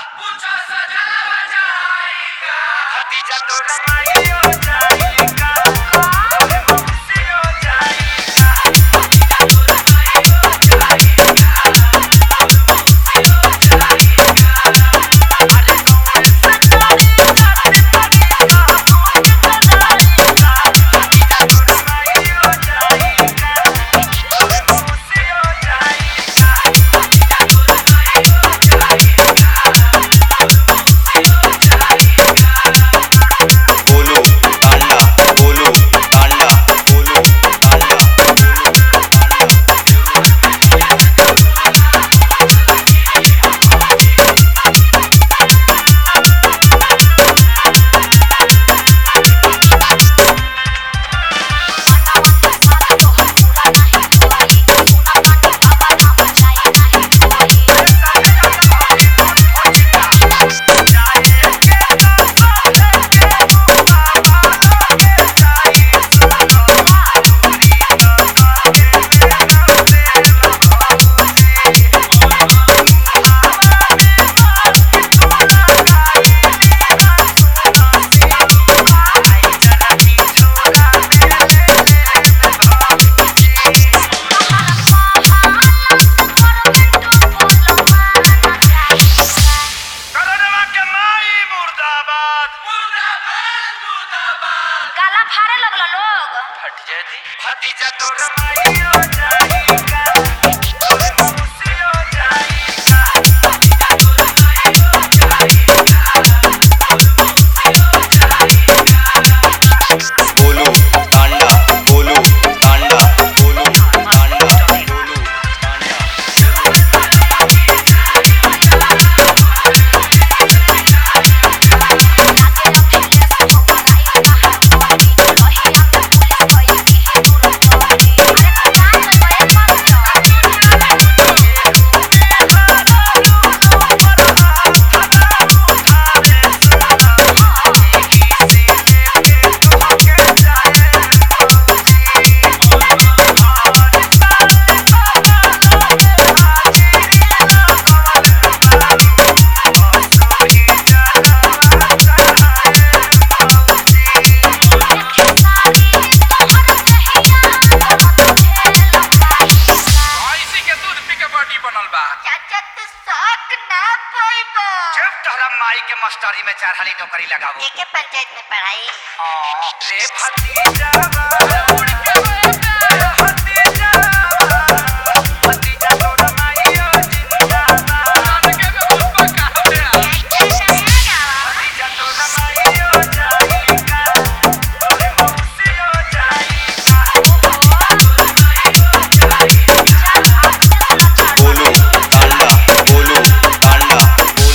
पूछो सजना बजाएगा भतीजा तो रमाई हो जाएगा अरे मौसी हो जाएगा भतीजा तो रमाई हो जाएगा और मौसी हो जाएगा अरे कौन से गाड़ी जाती तरीका कौन चलाएगा भतीजा तो रमाई हो जाएगा अरे मौसी हो जाएगा भतीजा तो रमाई हो जाएगा और मौसी हो जाएगा बोलो टांडा बोलो टांडा बोलो टांडा करोड़वा के माई मुर्दाबाद मुर्दाबाद मुर्दाबाद गाला फाड़े लगल लोग। फट जाती भतीजा तो रमाई हो जाएगा अरे मौसी हो जाएगा भतीजा तो रमाई हो जाएगा और मौसी हो जाएगा बोलो टांडा बोलो टांडा बोलो टांडा बोलो टांडा इसी के दूध पी के बॉडी बनल बा चाचा तो शौक ना पाइबो। जब तोहरा माई के मास्टरी में 4 हाली नौकरी लगावो एके पंचायत में पढ़ाई। रे भतीजा उड़ के